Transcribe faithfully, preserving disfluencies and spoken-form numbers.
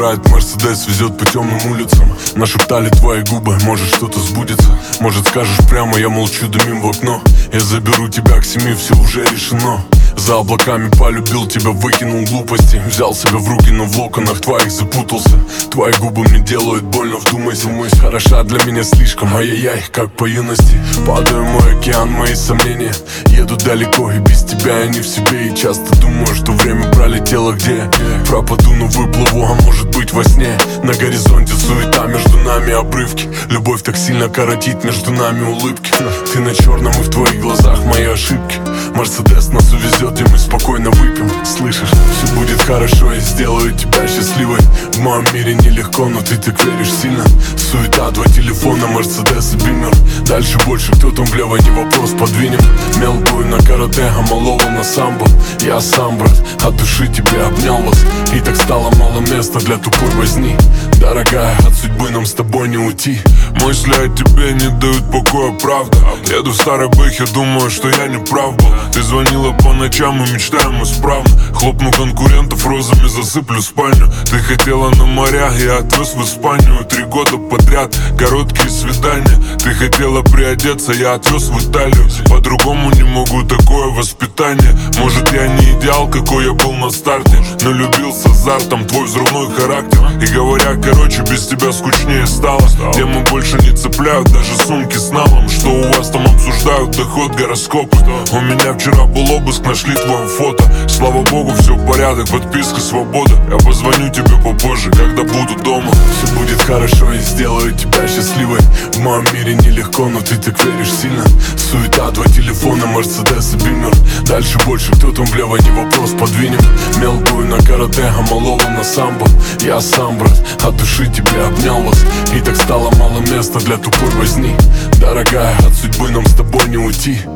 Загорает Мерседес, везет по темным улицам. Нашептали твои губы, может что-то сбудется. Может скажешь прямо, я молчу, дымим в окно. Я заберу тебя к семи, все уже решено. За облаками полюбил тебя, выкинул глупости. Взял себя в руки, но в локонах твоих запутался. Твои губы мне делают больно, вдумайся. Мысль хороша для меня слишком, ай-яй-яй, как по юности. Падаю в мой океан, мои сомнения. Еду далеко и без тебя я не в себе. И часто думаю, что время пролетело, где я пропаду, но выплыву, а может быть во сне. На горизонте суета, между нами обрывки. Любовь так сильно коротит, между нами улыбки. Ты на черном и в твоих глазах мои ошибки. Мерседес нас увезет, и мы спокойно выпьем. Слышишь, все будет хорошо, я сделаю тебя счастливой. В моем мире нелегко, но ты так веришь сильно. Суета, два телефона, Мерседес и Бимер. Дальше больше, кто там влево, не вопрос, подвинем. Мелкую на карате, а малого на самбо. Я сам, брат, от души тебя обнял вас. И так стало мало места для тупой возни. Дорогая, от судьбы нам с тобой не уйти. Мысли о тебе не дают покоя, правда. Еду в старой бэхе, думаю, что я не прав был. Ты звонила по ночам и мечтаем исправно. Хлопну конкурентов, розами засыплю спальню. Ты хотела на моря, я отвез в Испанию. Три года подряд, короткие свидания. Ты хотела приодеться, я отвез в Италию. По-другому не могу, такое воспитание. Может, я не идеал, какой я был на старте, но любил с азартом твой взрывной характер. И говоря, короче, без тебя скучнее стало. Темы больше не цепляют, даже сумки с налом. Что у вас там обсуждают, доход, гороскопы. У меня вчера был обыск, нашли твое фото. Слава богу, все в порядок, подписка, свобода. Я позвоню тебе попозже, когда буду дома. Все будет хорошо, я сделаю тебя счастливой. В моем мире нелегко, но ты так веришь сильно. Суета, два телефона, Мерседес и Бимер. Дальше больше, кто там влево, не вопрос, подвинем. Мелкую на карате, а малого на самбо. Я сам, брат, от души тебя обнял вас. И так стало мало места для тупой возни. Дорогая, от судьбы нам с тобой не уйти.